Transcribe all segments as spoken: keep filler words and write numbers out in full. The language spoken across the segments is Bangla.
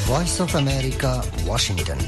Voice of America, Washington.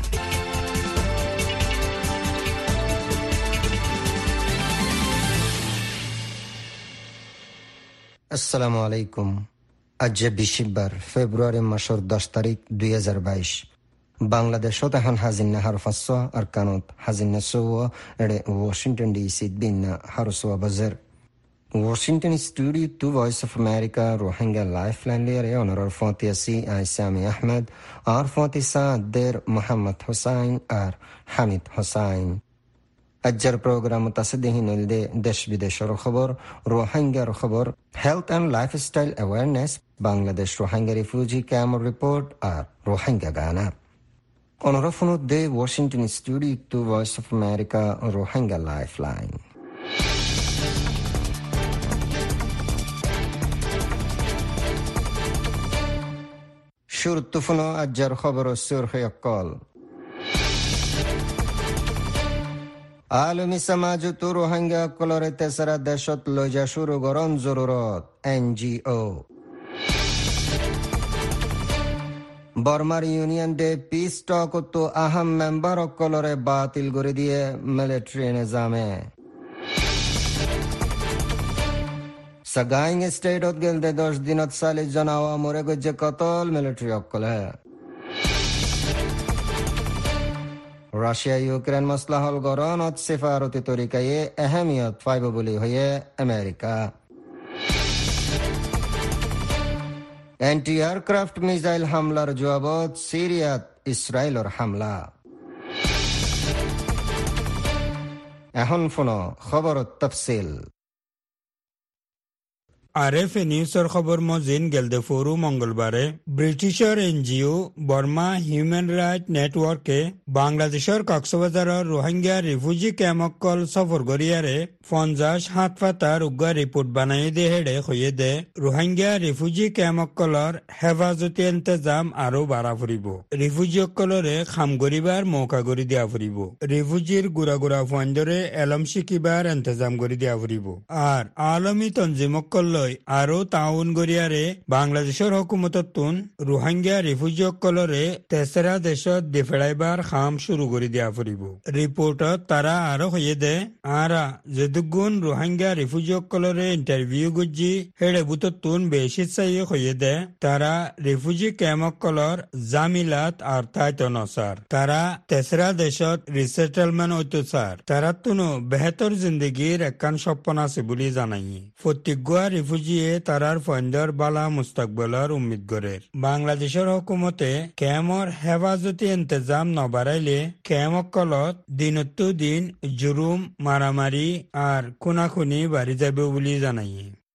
আসসালামু আলাইকুম। আজ বিশিবার ফেব্রুয়ারি মাসের দশ তারিখ দুই হাজার বাইশ। বাংলাদেশত এখন হাজিন্না হারফাস আর কানত হাজিন্না সৌ এড়ে ওয়াশিংটন ডিসি দিন্না হারসোয়া বাজার। Washington Studio to Voice of America Rohingya Lifeline Lere Honorar Fontiasi ay Sami Ahmed ar Fontisa der Muhammad Hussain ar Hamid Hussain. Ajjar program mutasaddihin ilde desh bideshar khabar Rohingya khabar Health and Lifestyle Awareness Bangladesh Rohingya Refugee Camp Report ar Rohingya Gana. Honorar Fonut de Washington Studio to Voice of America Rohingya Lifeline. শুরুত্তুফুনো আজ্জার খবর সুরখে অকল আলমী সমাজ তু রোহিঙ্গা অকলরে তেসরা দেশত লইজা শুরু গরম জরুরত এনজিও। বর্মার ইউনিয়ন ডে পিস টক তো আহম মেম্বার অকলরে বাতিল করে দিয়ে মিলিটারি নিজামে। সাগাইং স্টেটত গেলদে দশ দিনত চাল্লিশ জন আওয়া মরে গজ্জে কতল মিলিটারি অকলে। রাশিয়া ইউক্রেন মসলা হল গরনত সেফারতি তরিকায়ে এহমিয়ত ফাইব বলি হয়ে আমেরিকা। এন্টি এয়ারক্রাফট মিসাইল হামলার জবাবত সিরিয়াত ইসরায়েলর হামলা। এখন ফোন খবরত তফসিল। আরএফএ নিউজৰ খবৰ মজিন গেলদে ফৰু মঙ্গলবাৰে ব্ৰিটিছৰ এনজিও বৰ্মা হিউমেন ৰাইট নেটৱৰ্কে বাংলাদেশৰ কক্সবাজাৰৰ ৰোহিংগা ৰিফিউজি কেম্পকল সফৰ কৰিয়াৰে পঞ্চাশ সাত ফাটাৰ উগ্ৰ ৰিপৰ্ট বনাই দেহেৰে হৈয়ে দে ৰোহিংগা ৰিফিউজি কেম্পকলৰ হেফাজতি ইন্তজাম আৰু বাৰা ফুৰিব। ৰিফিউজিসকলৰে কাম কৰিবাৰ মৌকা কৰি দিয়া ফুৰিব। ৰিফিউজিৰ গুৰা গুৰা ফাণ্ডৰে এলম শিকিবাৰ ইন্তজাম কৰি দিয়া ফুৰিব। আর আলমী তঞ্জিমকল আৰু টাউন গৰিয়াৰে বাংলাদেশৰ হুকুমততোন ৰোহিংগা ৰিফিউজিসকলৰে তেসৰা দেশত ডিফেৰাইবাৰ কাম শুরু কৰি দিয়া ফুৰিব। ৰিপৰ্টত তাৰা আৰু হৈয়ে দে আৰা যদুগুণ ৰোহিংগা ৰিফিউজিসকলৰে ইণ্টাৰভিউ গুজি হেৰে বুটতোন বেছি চাই হৈয়ে দে তাৰা ৰিফিউজি কেম্পসকলৰ জামিলাত আৰ্থাইত নচাৰ তাৰা তেসৰা দেশত ৰিছেটেলমেণ্ট অত্যাচাৰ তাৰাতোনো বেহতৰ জিন্দগীৰ একান সপন আছে বুলি জানাই। ফটিগুৱা রিফিউজিয়ে তারার ফন্দর বালা মুস্তাকবলার উম্মিদ করে। বাংলাদেশের হুকুমতে কেমর হেফাজতি ইন্তজাম নবাড়াইলে কেমকলত দিনতো দিন জুরুম মারামারি আর খুনাখুনি বাড়ি যাবে বলে জানাই।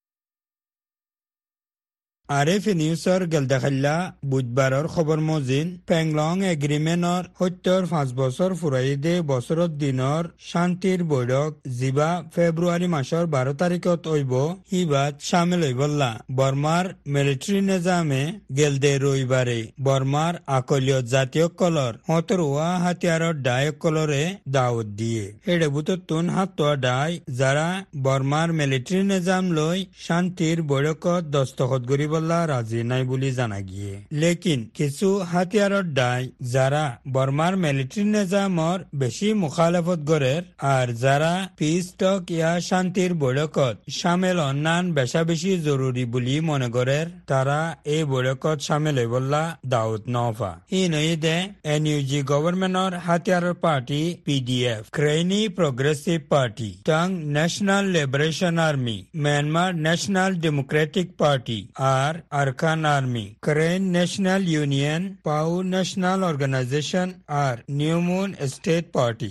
আরএফ নিউজৰ গেলদাখাল্লা বুধবাৰৰ খবৰ মজিন পেংলং এগ্ৰিমেণ্টৰ সত্তৰ পাঁচ বছৰ ফুৰাই দে বছৰত দিনৰ শান্তিৰ বৈঠক যিবা ফেব্ৰুৱাৰী মাসৰ বাৰ তাৰিখত হইব হিবাত সামিল হইবল্লা বৰ্মাৰ মিলিটাৰী নিজামে গেলদে ৰবিবাৰে বৰ্মাৰ আকলীয় জাতীয়কলৰ সতৰোৱা হাতিয়াৰৰ ডায়কলৰে দাৱত দিয়ে। এডে বুটতোন হাতোৱা ডাই যাৰা বৰ্মাৰ মিলিটাৰী নিজাম লৈ শান্তিৰ বৈঠকত দস্তখত কৰিব রাজি নাই বুলি জানা গিয়ে। লেকিন কিছু হাতিয়াৰৰ দায় যারা বর্মার মিলিটারি নিজামৰ বেশি মুখালেফত গড়ের আর যারা পিস টক ইয়া শান্তির বৈঠকত সামিল অন্যান বেশা বেশি জরুরি বুলি মনে করের তারা এই বৈঠকত সামিল হইবল্লা দাউদ নফা। ই নই দে এনইউজি গভর্নমেন্টর হাতিয়াৰৰ party PDF Karenni progressive party Ta'ang national liberation army Myanmar national democratic party আর আরকান আর্মি করেন national union Pao national organization আর নিউমুন স্টেট পার্টি।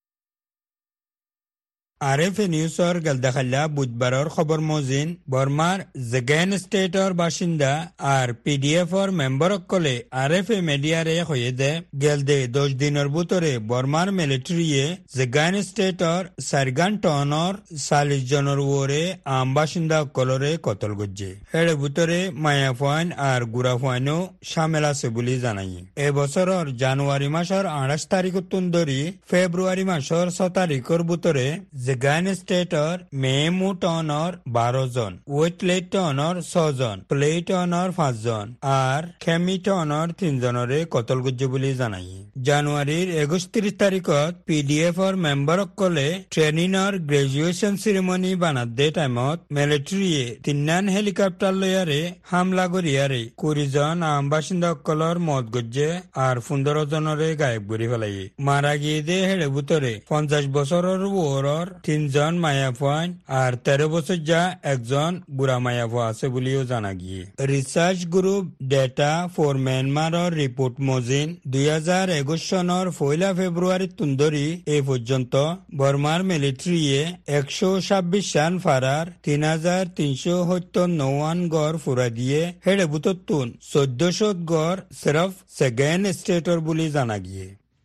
আরএফএ নিউজৰ গেলদাখাল্লা বুধবাৰৰ খবৰ মজিন বৰ্মাৰ জেগেন ষ্টেটৰ বাসিন্দা আর পিডিএফৰ মেম্বাৰসকলে আরএফএ মিডিয়াৰে হৈয়ে দে গেলদে দশ দিনৰ বুটৰে বৰ্মাৰ মিলিটাৰীয়ে জেগেন ষ্টেটৰ চাৰিগান টনৰ চাল্লিশ জনৰ ওৰে আম বাসিন্দাসকলৰে কতল গজ্জে। এৰে বুটৰে মায়াফাইন আর গুৰাফাইনো সামিল আছে বুলি জানাই। এবছৰৰ জানুৱাৰী মাসৰ আঠাশ তাৰিখত ধৰি ফেব্ৰুৱাৰী মাসৰ ছ তাৰিখৰ বুটৰে জেগান ষ্টেটৰ মেমুটনৰ বাৰজন, ৱেটলেটনৰ ছজন, প্লেটনৰ পাঁচজন আৰু খেমিটনৰ তিনিজনৰে কতল গুজ্জু বুলি জানাই। জানুৱাৰীৰ একত্ৰিশ তাৰিখত পি ডি এফৰ মেম্বাৰসকলে ট্ৰেইনিঙৰ গ্ৰেজুৱেশ্যন চেৰিমনী বানাদে টাইমত মিলিটাৰীয়ে তিনিখন হেলিকপ্টাৰ লৈয়াৰে হামলা কৰিয়াৰে কুৰিজন আম বাসিন্দাসকলৰ মত গজ্জে আৰু পোন্ধৰ জনৰে গায়ব কৰি পেলাই। মাৰা গিয়ে দে হেৰে বুটৰে পঞ্চাশ বছৰৰ ওপৰৰ তিনজন মায়াফান আর তেরো বছর যা একজন বুড়া মায়াফা আছে বুলিও জানা গিয়ে। রিসার্চ গ্রুপ ডেটা ফর মিয়ানমারের রিপোর্ট মজিন দুই হাজার একুশ সনের পয়লা ফেব্রুয়ারি তুন্দরি এ পর্যন্ত বর্মার মিলিটারিয়ে একশো ছাব্বিশ সান ফারার তিন হাজার তিনশো সত্তর নওয়ান গড় ফুরা দিয়ে হেড়ে বুততুন চোদ্দশো গড় সিরফ সেকেন্ড স্টেটর বুলি জানা গিয়ে।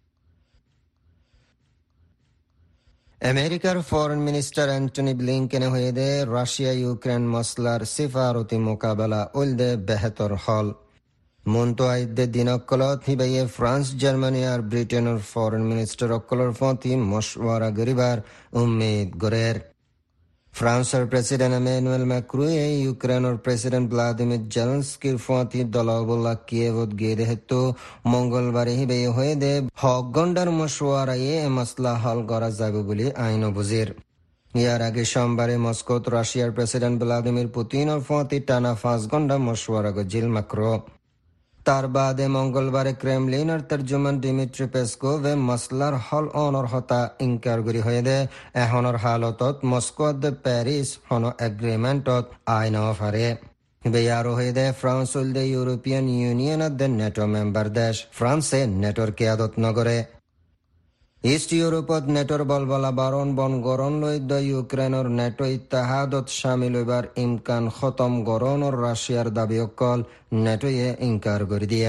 আমেরিকার ফরেন মিনিস্টার অ্যান্টনি ব্লিংকেনে হয়ে দে রাশিয়া ইউক্রেন মসলার সিফারতি মোকাবেলা উলদে বেহতর হল মন্ত আইদে দিনকলত হিবাইয়ে ফ্রান্স জার্মানি আর ব্রিটেনের ফরেন মিনিস্টার অকলর ফতি মশওয়ারা গরিবার উম্মিদ গরের। ফ্রান্সের প্রেসিডেন্ট এমানুয়েল ম্যাক্রুয়ে ইউক্রেনের প্রেসিডেন্ট ভ্লাদিমির জেলেনস্কির ফতি দলবল্লা কিয়েভত গিয়ে দেহেতু মঙ্গলবারে হিবাইয়ে হয়ে দে হক গন্ডার মশওয়ারায়ে এ মাসলা হল করা যাবে বলে আইন বুঝির। ইয়ার আগে সোমবারে মস্কোত রাশিয়ার প্রেসিডেন্ট ভ্লাদিমির পুতিনের ফতি টানা পাঁচ ঘন্টা মশওয়ারা গজিল ম্যাক্রো। তার বাদে মঙ্গলবারে ক্রেমলিনের তর্জমান ডিমিট্রি পেসকোভ মসলার হল অনর হতা ইনকার করি হয়ে দে এখনৰ হালতত মস্কোত প্যারিস হন এগ্রিমেন্টত আইন ফারে বেয়ারো হয়ে দে ফ্রান্স উল্দে ইউরোপিয়ান ইউনিয়নের দে নেটো মেম্বার দেশ ফ্রান্সে নেটোর কেয়াদত নগরে। ইস্ট ইউরোপত নেটোর বলবলা বারণ বন গরণ লৈ দ ইউক্রেনের নেটো ইত্তেহাদত সামিল হইবার ইমকান খতম গরণর রাশিয়ার দাবি অকল নেটোয়ে ইনকার করে দিয়ে।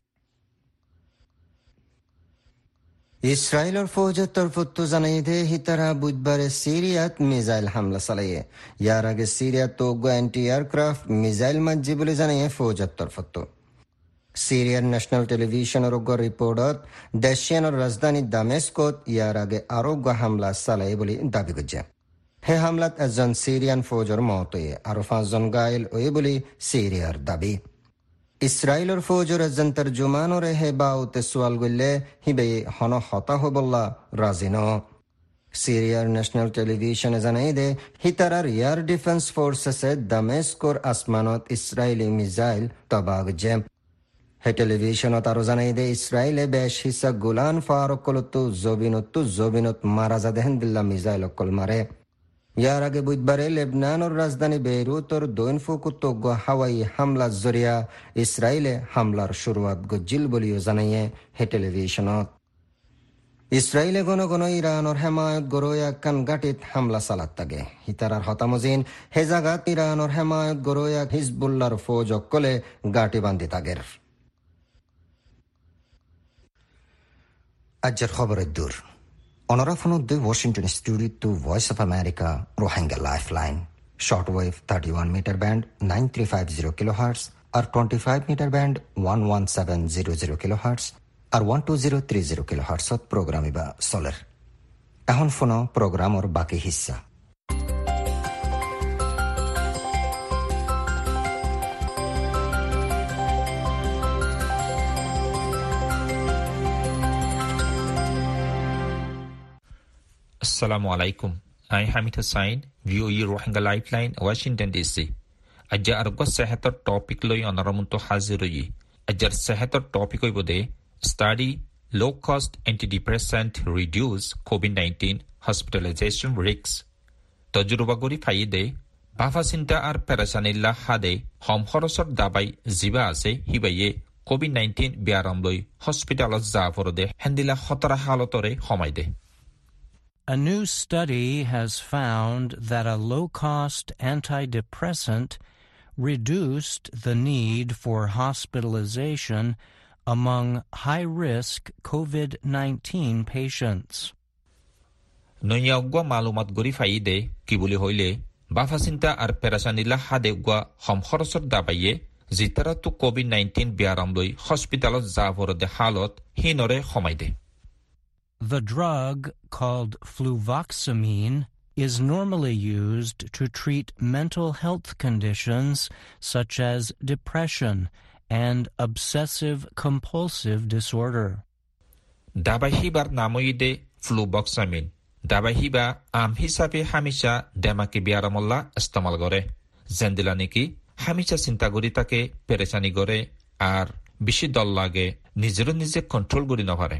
ইসরায়েলের ফৌজের তরফত জানাই দে হিতারা বুধবারে সিরিয়াত মিসাইল হামলা চালাইয়ে। ইয়ার আগে সিরিয়াত তো অ্যান্টি এয়ারক্রাফট মিসাইল মাঝি বলে জানাইয়ে ফৌজের তরফত। সিরিয়ার ন্যাশনাল টেলিভিশনের রিপোর্টত দেশিয়ানের রাজধানী দামেস্কত ইয়ার আগে আরোগ্য হামলা চালাই বলে দাবি করছে। হে হামলাত এজন সিরিয়ান ফৌজর মত হয়ে আরো পাঁচজন গায়েল হয়ে বলে সিরিয়ার দাবি। ইসরায়েলের ফৌজর এজন তর্জুমানরে হে বাউতে সোয়াল গলে হিবে হন হতাহ বল্লা রাজি ন। সিরিয়ার ন্যাশনাল টেলিভিশনে জানাই দে হিতারার এয়ার ডিফেন্স ফোর্সেসে দামেস্কোর আসমানত ইসরায়েলি মিসাইল তবাহ গজে। হে টেলিভিশনত আরো জানাই দে ইসরায়েলে বেশ হিসা গুলান ফারকলতো জবিনতো জবিনত মারা যাদেহেন দিল্লা মিসাইল অকল মারে। ইয়ার আগে বুধবারে লেবনানের রাজধানী বেইরুতর দৈন ফুকুতো হাওয়াই হামলা জরিয়া ইসরায়েলে হামলার শুরুয়াত গজিল বলিও জানাইয়ে হে টেলিভিশনত। ইসরায়েলে গণ গণ ইরানের হেমায়ত গরোয়া কান গাটিত হামলা চালাত থাকে। হিতারার হতামজিন হে জাগাত ইরানের হেমায়ত গরোয়া হিজবুল্লার ফৌজ অকলে গাটি বান্ধি থাকের। আজকের খবরের দূর অনরাফনত দুই Washington studio to voice of America Rohingya lifeline short wave thirty one metre band nine three five zero kilo hertz আর twenty five metre band one one seven zero zero kilo hertz আর one two zero three zero kilo হার্টসত প্রোগ্রাম ইবা চলের। এখন ফোনো প্রোগ্রামর বাকি হিস্সা। Assalamu alaikum. I am Hamid Hussain, V O E Rohingya Lifeline, Washington D C. Ajja argo sehator topic loi onoramunto hazir hoyi. Ajjar sehator topic hoy bode study low cost antidepressant reduce COVID nineteen hospitalization risks. Tajruba gori faide bafa sinta ar perasanilla hade hom horosor dabai jiba ase hibaye COVID nineteen biaram loi hospitalot jaforode handila khotara halotore homaide. A new study has found that a low-cost antidepressant reduced the need for hospitalization among high-risk COVID nineteen patients. Noyagwa malumat gori faide kibuli hoile bafasinta ar perasanila hadegwa homkhorosor dabaye zitara tu COVID nineteen biaramloi hospitalot javorode halot hinore khomaide. The drug, called fluvoxamine, is normally used to treat mental health conditions such as depression and obsessive-compulsive disorder. দাবাহিবার নামইদে ফ্লুবক্সামিন দাবাহিবা আম হিসাবে হামিশা ডেমাকে বিয়ারামল্লা ইস্তেমাল করে জেন্দিলা নাকি হামিশা চিন্তা করি তাকে পেরেশানি করে আর বেশি দল লাগে নিজেরও নিজে কন্ট্রোল করি নপারে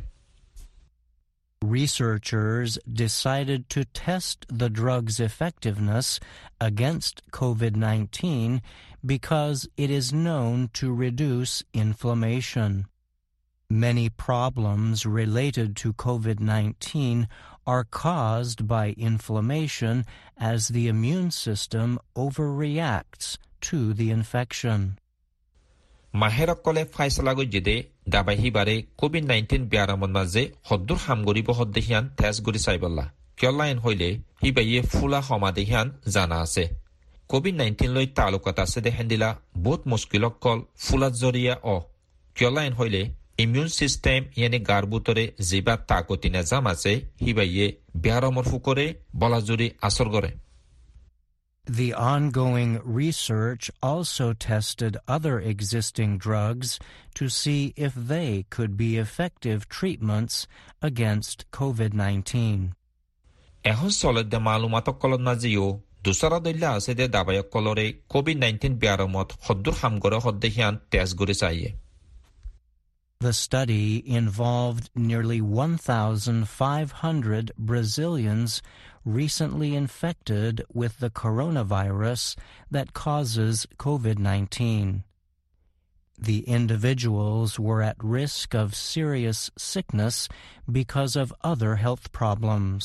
Researchers decided to test the drug's effectiveness against covid nineteen because it is known to reduce inflammation. Many problems related to covid nineteen are caused by inflammation as the immune system overreacts to the infection. মাহেরকলে ফাইসলা গজ্জিদে দাবাহিবারে কোভিড নাইন্টিন বিয়ারামন মাঝে হদ্দুর হামগরিব হদ্দেহিয়ান তেজ গরি চাইবল্লা কিয়লাইন হইলে হিবাইয়ে ফুলা সমাদেহিয়ান জানা আছে কোভিড নাইন্টিন লৈ তালুকাত আছে দেখেন দিলা বহুত মুশকিলকল ফুলাত জরিয়া অ কিয়লাইন হইলে ইমিউন সিস্টেম ইয়ানি গারবুতরে জিবা তাকতি নেজাম আছে হিবাইয়ে বিয়ারামর ফুকরে বলাজুরি আসর করে The ongoing research also tested other existing drugs to see if they could be effective treatments against covid nineteen. এখন চলতে মালুমাতক কলত নাজিও দুসরা দইলা আছে দে দাবায়ক কলরে কোভিড নাইন্টিন বিয়ারমত হদ্দুর হামগরে হদ্দেহিয়ান তেজ গরি চাইয়ে The study involved nearly one thousand five hundred Brazilians recently infected with the coronavirus that causes covid nineteen. The individuals were at risk of serious sickness because of other health problems.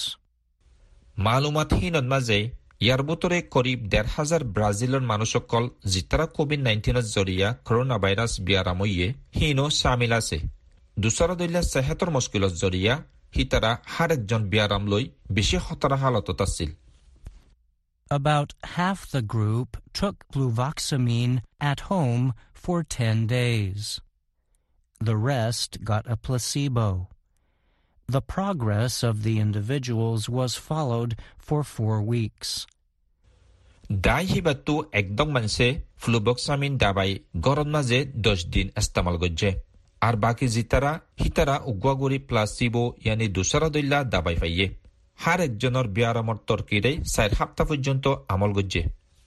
মালুমাতহীনত মাঝে ইয়ার ভিতরে করিব দেড় হাজার ব্রাজিলের মানুষসকল জিতারা কোভিড নাইন্টিনের জরিয়া করোনা ভাইরাস বিয়ারামইয়ে হিনো শামিল আছে দুসরা দইলা সেহতর মুশকিলত জরিয়া হিতারা হার একজন বিয়ারাম লই বেশি খতরা হালতত আছিল About half the group took fluvoxamine at home for ten days. The rest got a placebo. The progress of the individuals was followed for four weeks. দাই হিবাতু একদম মানসে ফ্লুবক্সামিন দাবাই গরম মাঝে দশ দিন ইস্তেমাল গজ্জে আর বাকি জিতারা হিতারা উগুয়াগুড়ি প্লাসিবো ইয়ানি দুসরা দইলা দাবাই পাইয়ে হার একজনের বিয়ারামর তরকিরে চার সপ্তাহ পর্যন্ত আমল গজ্জে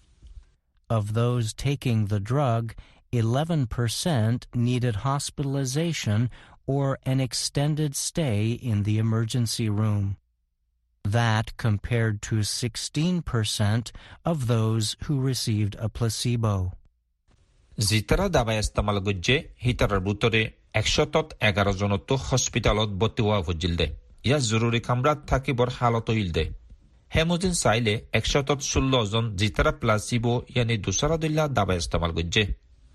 Of those taking the drug, eleven percent needed hospitalization or an extended stay in the emergency room. That compared to sixteen percent of those who received a placebo. জিতারা দাবাই ইস্তেমাল গজ্জে হিতারার ভিতরে একশত এগারো জনত হসপিটালত ভর্তি হওয়া হজিল দে ইয়া জরুরি কামরাত থাকিবর হালত হইল দে হেমোজিন চাইলে একশত ষোলো জন জিতারা প্লাসিবো ইয়ানি দুসরা দইলা দাবাই ইস্তেমাল গজ্জে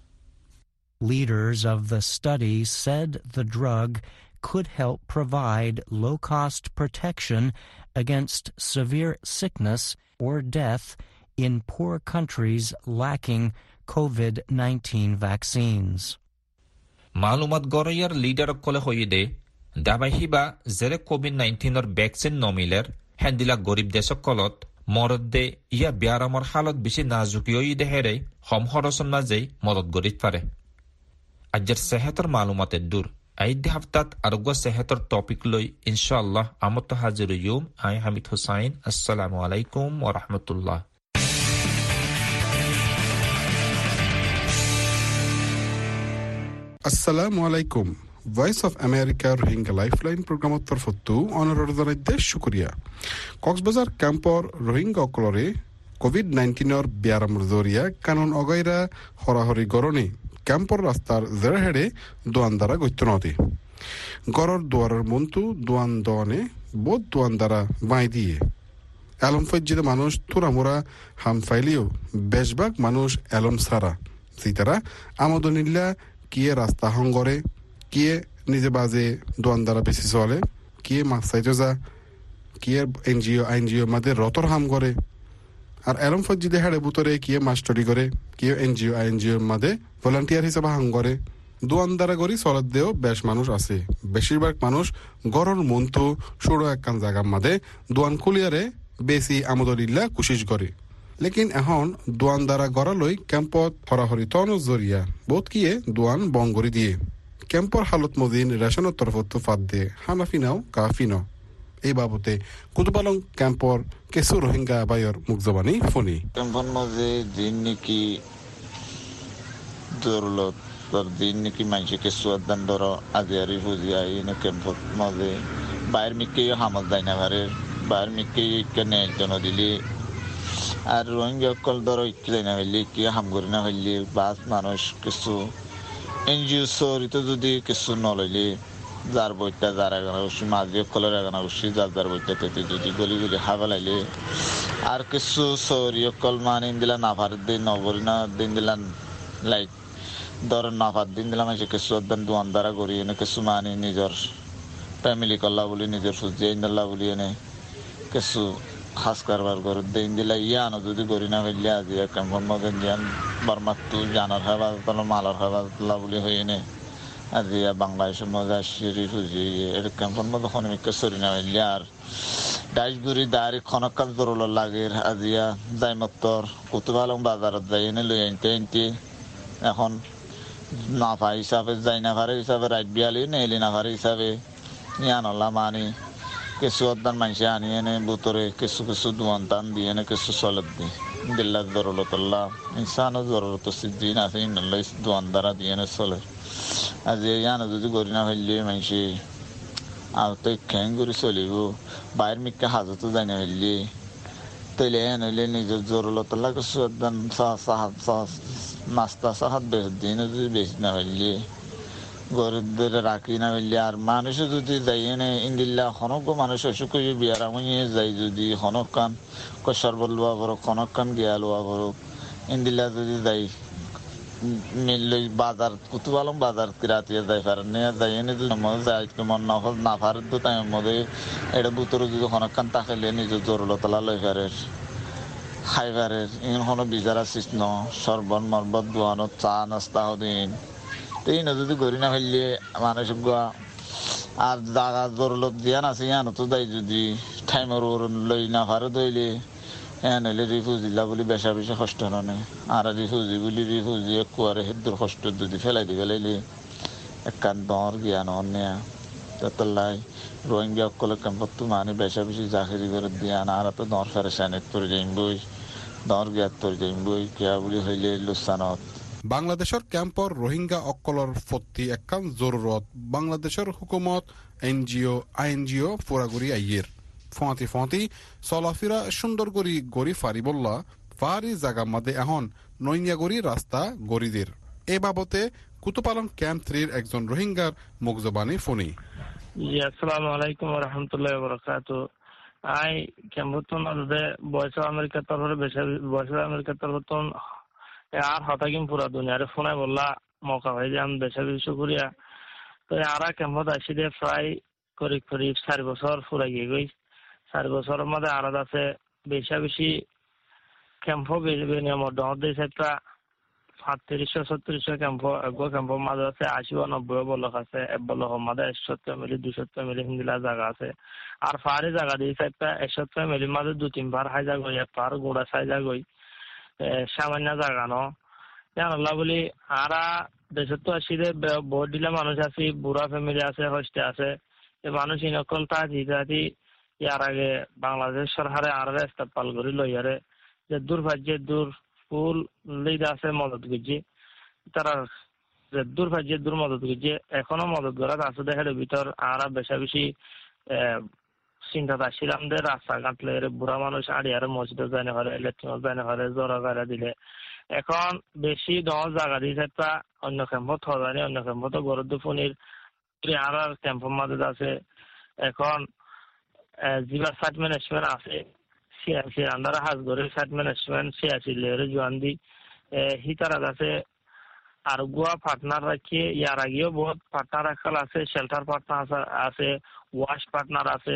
Leaders of the study said the drug could help provide low-cost protection against severe sickness or death in poor countries lacking covid nineteen vaccines. মালুমাত গরয়ার লিডার কলে হইদে দাবাহিবা জেরে কোভিড নাইন্টিনের ভ্যাকসিন নমিলের হ্যান্দিলা গরিব দেশকলত মরদে ইয়া বিয়ারামর হালত বেশি নাজুকি হইদে হেরে হম হরসন মাঝেই মদত গরিত পারে আজ্জার সেহতর মালুমাতের দূর আইদি হাফতাত আরোগ্য সেহতর টপিক লই ইনশাআল্লাহ আমত হাজির ইউম আই হামিদ হুসাইন আসসালামু আলাইকুম ওয়া রাহমাতুল্লাহ আসসালামু আলাইকুম voice of America Rohingya lifeline প্রোগ্রামত তরফতো অনরর জনাইতে শুকরিয়া কক্সবাজার ক্যাম্পর রোহিঙ্গা অকলরে কোভিড নাইন্টিনের বিয়ারামর জরিয়া কানুন অগাইরা হরাহরি গরণে ক্যাম্পর রাস্তার জেরহেডে দোয়ান দ্বারা গৈত্য নদী গড়র দুয়ারের মন্তু দোয়ান দোয়ানে বোধ দোয়ান দ্বারা বাঁই দিয়ে এলম ফজ্জিদে মানুষ তুরামুরা হাম ফাইলিও বেশভাগ মানুষ এলম সারা সিতারা আমদনিল্লা কিয়ে রাস্তা হঙ্গরে কিয়ে নিজে বাজে দোয়ান দ্বারা বেশি চলে কিয়ে মাকসাইজো যা কিয়ে এনজিও আইনজিও মাদের রতর হাম করে আর এলম ফজ্জিদে হেড়ে বুতরে কিয়ে মাস্টারি করে কিয়ে এনজিও আইনজিওর মাদে ভলান্টিয়ার হিসেবে হাম করে দোয়ান দ্বারা গড়ি চলত দেও বেশ মানুষ আছে বেশিরভাগ মানুষ গড়র মন্তু সরো একখান জায়গার মাদে দোয়ান খুলিয়ারে বেছি আমদলিল্লা কোশিশ করে লেকিন এখন দোয়ান দ্বারা গড়ালৈ কেম্পত হৰাহৰি তন জৰিয়া বহুত কিয়ে দোৱান বন কৰি দিয়ে কেম্পৰ হালত মজিন ৰেশনৰ তৰফতো ফাদ দিয়ে হানাফিনাও কাফিনো এই বাবতে কুতুপালং কেম্পৰ কেঁচু ৰোহিংগা বায়ৰ মুখজবানী ফোনি কেম্পৰ মজে দিন নেকি দৌলত দিন নেকি মানুষ কেঁচু আদান ধর আজিয়ারি ফুজিয়া এনে কেম্পত মজে বাইর মিকে হামত যায় না ঘরের বাইর মিকে কেনে জন দিলে আর রোহিঙ্গা কল ধরো ইকি যায় না হইলে কি হাম করি না হইলে বাস মানুষ কিছু এনজিও সরিত যদি কিছু নলইলে যার বইটা যার এগানা উঠছি মাঝে কলের এগানা উঠছি যার যার বইটা পেতে যদি গলি গলি হাবালাইলে আর কিছু সরি কল মান দিলা নাফার দিন নবরি না দিন দিলান লাইক ধরেন নাফার দিন দিলাম এসে কিছু একদম দোয়ান দ্বারা করি এনে কিছু মানি নিজের ফ্যামিলি করলা বলি নিজের সুজি ইন্দাল্লা বলি এনে কিছু খাস কারবার করে দিন দিলা ইয়ানো যদি করি না হইলে আজি কেমন মধ্যে জ্ঞান বর্মাত্তু জানার হয় বা মালার হয় বা বলি হয়ে এনে আজি বাংলাদেশের মধ্যে আসছি রিফিউজি এর কেমন মধ্যে খনিমিকা সরি না হইলে আর ডাইশগুড়ি দাঁড়ি খনকাল দরল লাগে আজিয়া যাই মত্তর কুতুবালং বাজারত যাই এনে লই আনতে আনতে এখন নাফা হিসাবে যাই নাফারে হিসাবে রাইট বিয়ালি নেলি নাফারে হিসাবে ইয়ানলা মানি কিছু অদান মানুষ আনি এনে বুতরে কিছু কিছু দুয়ান টান দিয়ে এনে কিছু চলত দি দিল্লা জরুরতল্লাহ ইনসানও জরুরত সিদ্দিন আছে ইন্নল্লাহ দুয়ান দ্বারা দিয়ে এনে চলে আজ ইয়ানো যদি করি না হইলে মানুষ আর তো খেং করে চলিব বাইরের মিকে হাজতো যাই না হইলে তৈলে এন হইলে নিজের জরুরতল্লাহ কিছু একদম সাহাব নাস্তা সাহাত বেশ দিন যদি বেশি না হইলে গরিবদের রাখি না হইলে আর মানুষও যদি যাই এনে ইন্দিল্লা খনক মানুষ অসুখ বিয়ার আমনিয়ে যাই যদি খনক কান কষার বলবা বরক খনক কান গিয়া লোয়া বরক ইন্দিল্লা যদি যাই মিললে বাজার কুতুবালম বাজার কিরাতিয়ে যাই পারেন যাই এনে যদি যাই মন নফল না পারে তো তাই মধ্যে এটা বুতরে যদি খনক কান তাকাইলে নিজের জরুরতলা লই পারে খাইবারের ইন হনো বিচারা সৃষ্ণ সর্বন মর্বত দোয়ানো চা নাস্তা দিন এই না যদি গড়ি না হইলে মানুষ আর জাগা জরুরত দিয়া আছে ইয়ানো তো যাই যদি টাইমের লই না পারে দইলে এন হইলে রিফিউজিলা বলি বেশা বেশি কষ্ট নয় আর রিফিউজি বলি রিফিউজি কুয়ারে হেদ্দুর কষ্ট যদি ফেলাই দি ফেলাইলে একান দর জ্ঞান অন্যা তাই রোহিঙ্গা অকলে কেম্পত মানে বেশা বেশি চাকরি করে দিয়া না আর তো দর ফেরেসানিত পড়ে যাইম বই দর জ্ঞাত পড়ে যাইম বই কিয়া বলি হইলে লুসানত বাংলাদেশের ক্যাম্পর রোহিঙ্গা অকলর ফত্তি একান জরুরত বাংলাদেশের হুকুমত এনজিও আইএনজিও পুরাগুড়ি আইয়ের ফতি ফতি চলাফিরা সুন্দর করি গড়ি ফারি বললা ফারি জাগা মাদে এখন নইয়াগড়ি রাস্তা গড়িদের এ বাবতে কুতুপালং ক্যাম্প থ্রির একজন রোহিঙ্গার মুখজবানি ফোনি আসসালামু আলাইকুম ওয়া রাহমাতুল্লাহি ওয়া বারাকাতুহু আই ক্যাম্পতন আদে ভয়েস অফ আমেরিকা তরফে বেশি ভয়েস অফ আমেরিকা তরফতন আর হতাকিম পুরা দুনিয়ারে ফোনে বললা মৌকা হয় যে আমি বেশি বেশি করিয়া তো আর ক্যাম্পত আসি দিয়ে প্রায় করিব করিব চার বছর ফুরাই গিয়ে গই চার বছরের মধ্যে আর আছে বেশি বেশি ক্যাম্প নিয়মত ডর দিয়ে সেটা সাতত্রিশশো ছত্রিশশো ক্যাম্প এগো ক্যাম্পর মাঝে আছে আশি বা নব্বই বলক আছে এক বলক মাঝে একশো মিলি দুশো মিলি হিন্দিলা জায়গা আছে আর পাহাড়ি জায়গা দিয়ে একটা একশো মিলি মাঝে দু তিন পার হাই যাগই এক পার গোড়া সাই যাগই সামান্য জায়গা ন জানলা বলি আরা দেশের তো আসি বহুত দিলে মানুষ আছে বুড়া ফ্যামিলি আছে হস্টে আছে মানুষ ইনকল তা জিতাতি ইয়ার আগে বাংলাদেশ সরকারে আর ইস্তেপাল করি লইয়ারে যে দূর ভাজ্যে দূর ফুল লিড আছে মদত করছে তারা যে দূর ভাজ্যে দূর মদত করছে এখনো মদত করার আছে দেখার ভিতর আর বেশা বেশি চিন্তা আসছিলাম যে রাস্তাঘাট লেগে বুড়া মানুষ আড়ি আর মসজিদে যায় না পারে লেট্রিনও যায় না পারে জোরা গাড়া দিলে এখন বেশি দশ জায়গা দিয়েছে একটা অন্য ক্যাম্পত হজানি অন্য ক্যাম্পত গরুদ্দ ফোনির আর আর ক্যাম্পের মাঝে আছে এখন জিবা সাইট ম্যানেজমেন্ট আছে সিআইসি আন্ডারে হাজ করে সাইট ম্যানেজমেন্ট সিআইসি লেয়ারে জোয়ান দি হিতারা আছে আর গোয়া পার্টনার রাখিয়ে ইয়ার আগেও বহুত পার্টনার রাখাল আছে শেল্টার পার্টনার আছে ওয়াশ পার্টনার আছে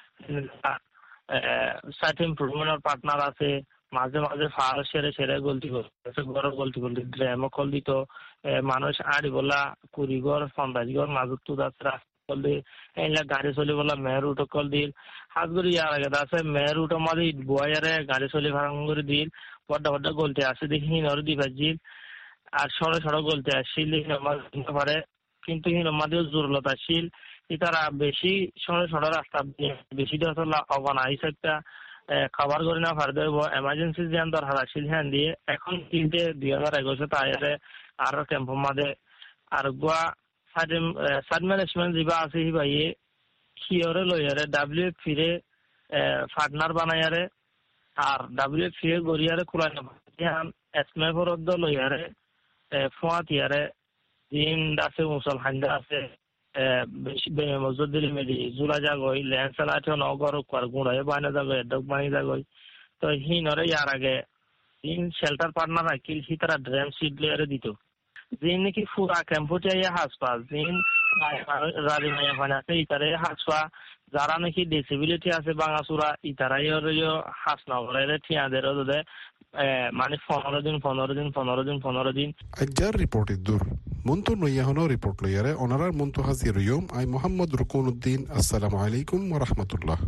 সাইট ইমপ্রুভমেন্টের পার্টনার আছে মাঝে মাঝে ফাল সেরে সেরে গলতি করছে ঘর গলতি গলতি ড্রেমও কল দিত মানুষ আড়ি বলা কুড়ি ঘর পঞ্চাশ ঘর মাঝে তুদ আছে কল দিল এলা গাড়ি চলি বলা মেয়ের উঠো কল দিল হাত করি ইয়ার আগে আছে মেয়ের উঠো মাঝে বয়ারে গাড়ি চলি ভাঙ করে দিল বড্ডা বড্ডা গলতে আসে দেখি হিনর দি ভাজিল আর সড়ো সড়ো গলতে আসছিল হিনমাদিতে পারে কিন্তু হিনমাদিও জোরলতা আসছিল তারা বেশি সড়ো সড়ো রাস্তা বেশি আসলে অবানা হিসেবটা খাবার করে না পারবে এমার্জেন্সি যে দরকার আসছিল হ্যাঁ দিয়ে এখন তিনটে দুই হাজার একুশে তাইরে আর ক্যাম্প মাঝে আর গোয়া সাইড সাইড ম্যানেজমেন্ট যা আছে ভাইয়ে খিয়রে লইয়ারে ডাব্লিউ এফ ফিরে পার্টনার বানাইয়ারে আর ডাব্লিউ এফ ফিরে গড়িয়ারে খোলাই না এসমে ফরদ লইয়ারে ফুয়াতিয়ারে দিন আছে মুসল হান্দা আছে বেশি মজুদ দিলি মেডি জুলা জাগই ল্যান্ডস্লাইড নগর কর গুড়ায় বানা জাগই ডক বানি জাগই তো হিনরে ইয়ার আগে তিন শেল্টার পার্টনার রাখিল হি তারা ড্রেন সিট লেয়ারে দিত যিনি নাকি ফুরা ক্যাম্পোটিয়া হাসপা যিন রাজি মায়া ফানাতে ইতারে হাসপা যারা নাকি ডিসেবিলিটি আছে বাঙাসুরা ইতারাই হাস নগরের ঠিয়াদের ওদের মানে পনেরো দিন পনেরো দিন পনেরো দিন পনেরো দিন আজ্জার রিপোর্ট দূর মন্তু নইয়াহনো রিপোর্ট লইয়ারে অনারার মন্তু হাজির ইয়ম আই মোহাম্মদ রুকুনুদ্দিন আসসালামু আলাইকুম ওয়া রাহমাতুল্লাহ।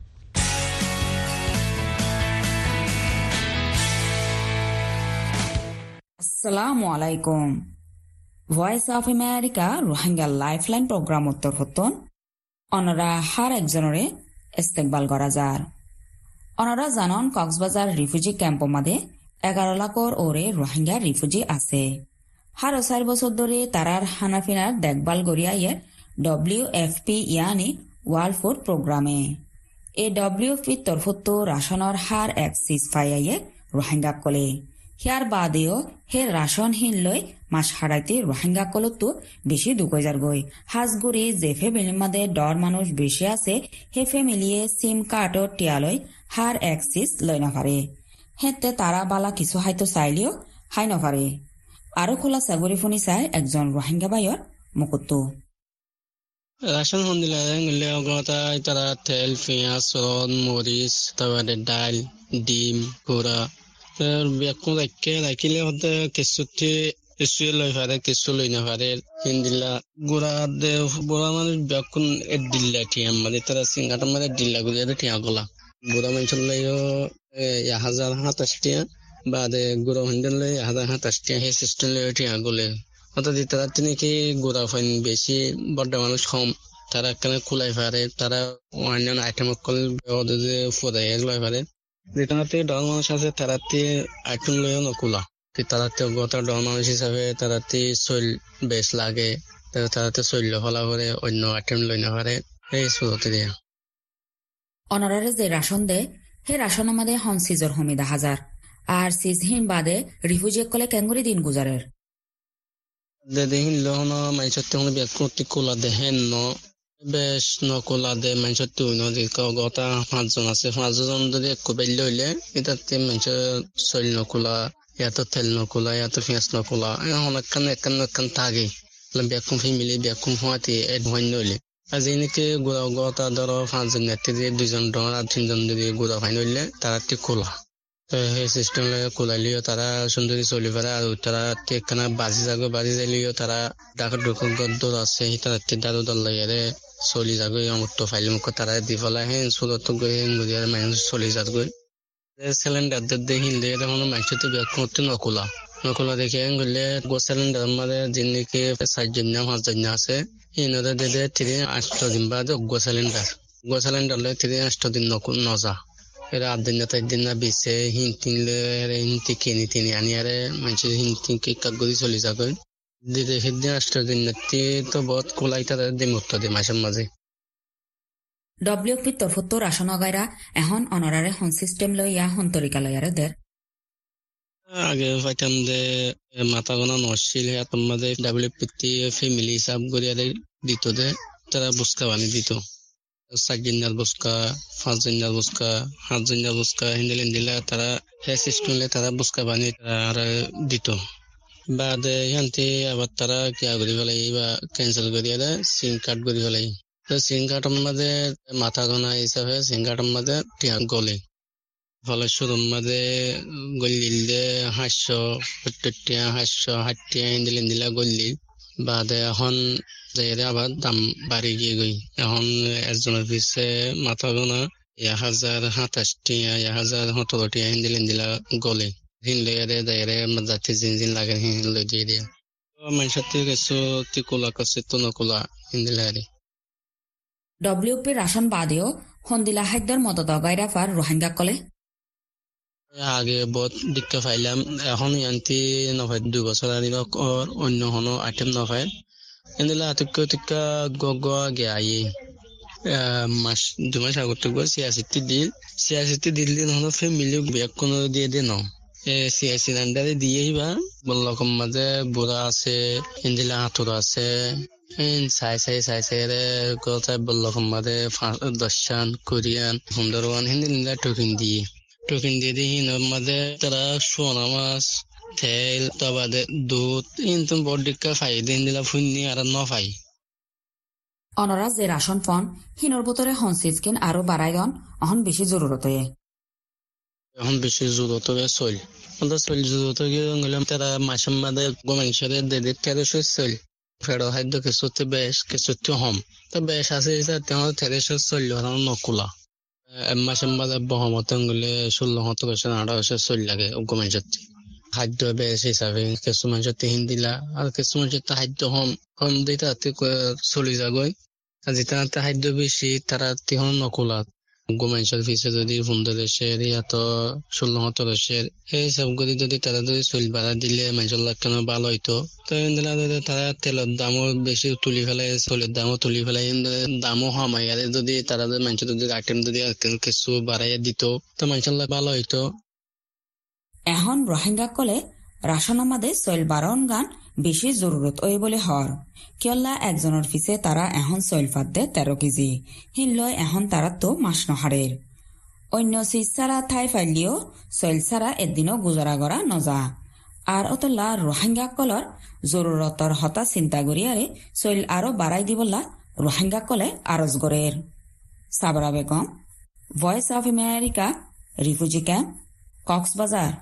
আসসালামু আলাইকুম। Voice of America Rohingya lifeline program উত্তর হতন অনরা হার একজনরে ইস্তেকবাল করা যার অনরা জানন কক্সবাজার রিফিউজি ক্যাম্প মাদে এগারো লাখর ওরে রোহিঙ্গা রিফিউজি আছে। হার চার বছর ধরে তারার হানাফিনার দেখভাল গড়িয়া ইয়ে ডব্লিউ এফ পি ইয়ানি ওয়ার্ল্ড ফুড প্রোগ্রামে এ ডব্লিউ এফ পি তরফত রাশনের হার এক সিজ ফাইয়ে রোহিঙ্গা কলে হিয়ার বাদেও হে রাশনহীন লৈ মাস হারাইতে রোহিঙ্গা কলতো বেশি দুকজার গই হাজগুড়ি যে ফ্যামিলির মাদে ডর মানুষ বেশি আছে হে ফ্যামিলিয়ে সিম কার্ডও টিয়ালয় হার এক সিজ লই না পারে হেতে তারা বালা কিছু হাইতো চাইলেও হাই নপারে। আরো খোলা সাগরি ফোনি চাই একজন রোহিঙ্গা বাইর মুকুতো রাশন হন্দিলা গেলে অগতা তারা তেল পেঁয়াজ রন মরিচ তারপরে ডাল ডিম গুড়া বেকুন রাখে রাখিলে হতে কিছুটি কিছু লই পারে কিছু লই না পারে হিন্দিলা গুড়া দে বুড়া মানুষ বেকুন দিল্লা ঠিয়া মানে তারা সিঙ্গাটা মানে দিল্লা গুড়িয়া ঠিয়া গলা বুড়া মানুষ লইও হাজার সাতাশ টিয়া বাদে গুড়া হিন্দিন লই হাজার সাতাশ টিয়া সেই সিস্টেম লই ঠিয়া গলে অর্থাৎ তারা তিনি কি গুড়া ফাইন বেশি বড় মানুষ কম তারা কেন খুলাই পারে তারা অন্যান্য আইটেম কল ফুরাই লই পারে যেটাতে ডর মানুষ আছে তারাতে আইটেম লইও নকুলা তারাতে গত ডর মানুষ হিসাবে তারাতে শৈল বেশ লাগে তারাতে শৈল্য ফলা করে অন্য আইটেম লই না পারে এই সুরতে দিয়া অনারারে যে রাশন দে হে রাশন আমাদের হন সিজর হমিদা হাজার আর সিজহীন বাদে রিফিউজি কলে ক্যাঙ্গুরি দিন গুজারের দেহিন লহন মাইসতে হন ব্যক্তি কোলা দেহেন ন বেশ নকলা দে মাইসতে হইন গতা পাঁচজন আছে পাঁচজন যদি একটু বেল্য হইলে এটাতে মানুষ শৈল নকলা এত তেল নকলা এত পেঁয়াজ নকলা অনেকখান একান একান থাকে ব্যাকুম ফ্যামিলি ব্যাকুম হওয়াতে এড হইন হইলে আর যে নাকি গোড়া গতা ধরো পাঁচজন নেতে দিয়ে দুইজন ডর আর তিনজন যদি গোড়া ফাইন হইলে তারা ঠিক খোলা সেই সিস্টেম কোলাইলিও তারা সুন্দরী চলি পারে আর তারা একখানা বাজি যাগো বাজি যাইলিও তারা ডাক দৌড় আছে তারা দারু দল লাইয়ারে চলি যাগৈ অমুক্ত ফাইল মুখ তারা দি পেলাই হেন চুলত গৈ নদীয়ার মানুষ চলি যাগৈ সিলিন্ডার দিয়ে হিন্দে তখন মানুষের ব্যাগ নকলা নকলা দেখে গেলে গো সিলিন্ডার মানে যিনি চারজন না পাঁচজন আছে ইনরে দিলে তিনি আট দিন বাদ গো সিলিন্ডার গো সিলিন্ডার লয় তিনি আট দিন নজা এরা আট দিন না চার দিন না বেছে হিনতিনলে হিনতি কিনি তিনি আনি আরে মানুষের হিনতি কাকগরি চলি যাগৈ দিদি সেদিন আট দিন নাতি তো বহুত কোলাই তাদের দিন মুক্ত দিয়ে মাসের মাঝে ডব্লিউ পি তরফত রাশন অগাইরা এখন অনরারে হন সিস্টেম লই ইয়া হন তরিকা লইয়ারে দের আগে পাইতাম যে মাথা গোনা নছিল তোমাদের ডাব্লিউ পি ফ্যামিলি হিসাব করিয়ারে দিত দে তারা বুসকা বানি দিত চার দিনার বুসকা পাঁচ দিনার বুসকা সাত দিনার বুসকা হিন্দিল হিন্দিলা তারা সেই সিস্টেমলে তারা বুসকা বানি আর দিত বাদে শান্তি আবার তারা কিয়া করি ফেলাই বা ক্যান্সেল করিয়ারে সিম কার্ড করি ফেলাই সিম কার্ডের মাঝে মাথা গোনা হিসাবে সিম কার্ডের মাঝে টিয়া গলে ফলে শুরুর মাঝে গলিল দে হাস্য সত্তর টিয়া হাস্য ষাট টিয়া হিন্দিল হিন্দিলা গলি বাদে এখন যাইরে আবার দাম বাড়ি গিয়ে গই এখন একজনের পিছে মাথা গোনা এক হাজার সাতাশ টিয়া এক হাজার সতেরো টিয়া হিন্দিল হিন্দিলা গলে হিনলে যাইরে জাতি জিন জিন লাগে হিনলে দিয়ে দিয়ে মানুষের থেকে কিছু তিকুলা কাছে তো নকুলা হিন্দিলারি ডব্লিউপি রাশন বাদেও হন্দিলা খাদ্যর মদত গাইরা ফার রোহিঙ্গা কলে আগে বহুত দিকটা পাইলাম এখন ইয়ান্তি নফাই দুই বছর আগে অন্য কোনো আইটেম নফাই এদিলা আতিক্য টিকা গগ গে আইয়ে মাস দু মাস আগত গো সিয়াসিটি দিল সিয়াসিটি দিল দিন হলো ফ্যামিলি ব্যাক কোনো দিয়ে দে ন এ সিয়াসি নান্ডারে দিয়ে বা বলরকম মাঝে বুড়া আছে এদিলা হাতুর আছে চাই চাই চাই চাই রে কোথায় বলরকম মাঝে দশান কোরিয়ান সুন্দরবন হিন্দি নিলা টোকিন দিয়ে টোকিন দিয়ে দিয়ে হিনোর মাঝে তারা সোনা মাছ তেল তাবাদে দুধ ইনতুন বডিকা ফাই দিন দিলা ফুন্নি আর ন ফাই অনরা যে রাশন ফন হিনোর ভিতরে হনসিজকিন আরো বাড়াই দন অহন বেশি জরুরত হয়ে এখন বেশি জরুরত হয়ে চল আমরা চল জরুরত হয়ে গেলাম তারা মাসের মাঝে গোমেন্সরে দেদের তেরোশো চল ফেরো খাদ্য কিছুতে বেশ কিছুতে হম তো বেশ আছে তেমন তেরোশো চলল নকুলা মাসের মাঝে বহমত গেলে ষোলো সতেরো বছর আঠারো বছর চল লাগে গোমেন্সর খাদ্য বেশ হিসাবে কিছু মানুষের তিন দিলা আর কিছু মানুষের খাদ্য হম কম দিয়ে তাতে চলি যাগৈ আর যেটা খাদ্য বেশি তারা তিহন নকুলা গোমেন্সর ফিসে যদি পনেরো দেশের ইয়াত ষোলো সতেরো দেশের এই সব করে যদি তারা যদি চল বাড়া দিলে মানুষের লাখ কেন ভালো হইতো তো দিলা তারা তেলের দামও বেশি তুলি ফেলে চলের দামও তুলি ফেলে দামও কমাই আর যদি তারা মানুষের যদি আইটেম যদি কিছু বাড়াইয়া দিত তো মানুষের লাখ ভালো হইতো এখন রোহিঙ্গা কলে রাশন আমাদে চৈল বারণ গান বেশি জরুরত ওই বলে হর কিয়ল্লা একজনের পিছে তারা এখন চৈল ফাদ দে তেরো কেজি হিনলয় এখন তারা তো মাস নহারের অন্য চিজ ছাড়া ঠাই ফাইলিও চৈল ছাড়া এদিনও গুজরা গড়া নজা আর অতলা রোহিঙ্গা কলর জরুরতর হতা চিন্তা করিয়ারে চৈল আরো বাড়াই দিবলা রোহিঙ্গা কলে আরজ গড়ের Sabra Begum voice of America refugee camp Cox's Bazar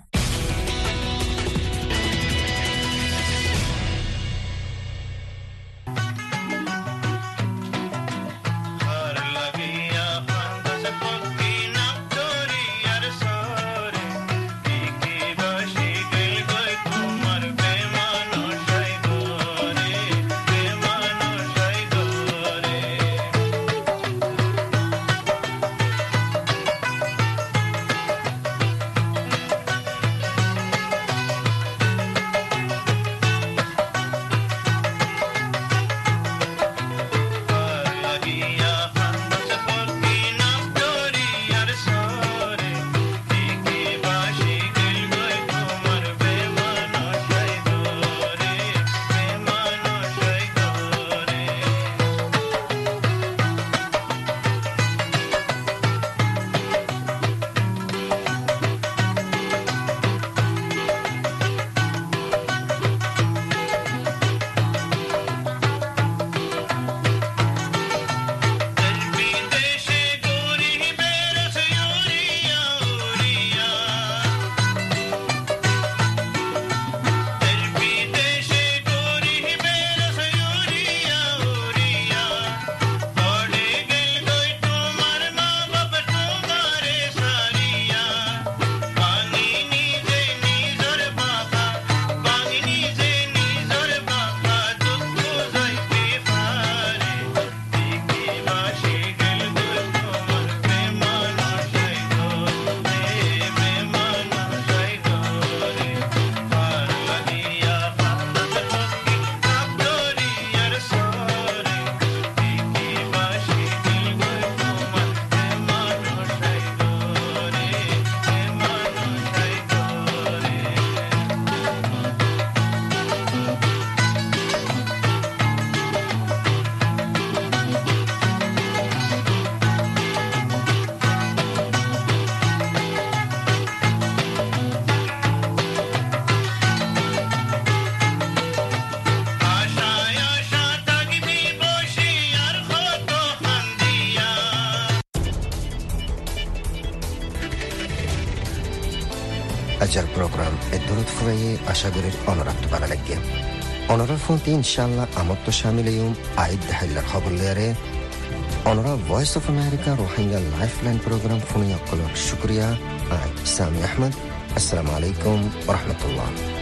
আজকের প্রোগ্রাম এ দূরত ফুরাইয়ে আশা করি অনুরাগ ভালো লাগে অনরা ফোনটি ইনশাল্লাহ আমত তো শামিল ইউম আইদ হাইলার খবর লেয়ারে অনরা voice of America Rohingya life line programme ফোনে অকলক শুক্রিয়া আই সামি আহমদ আসসালামু আলাইকুম ওয়া রাহমাতুল্লাহ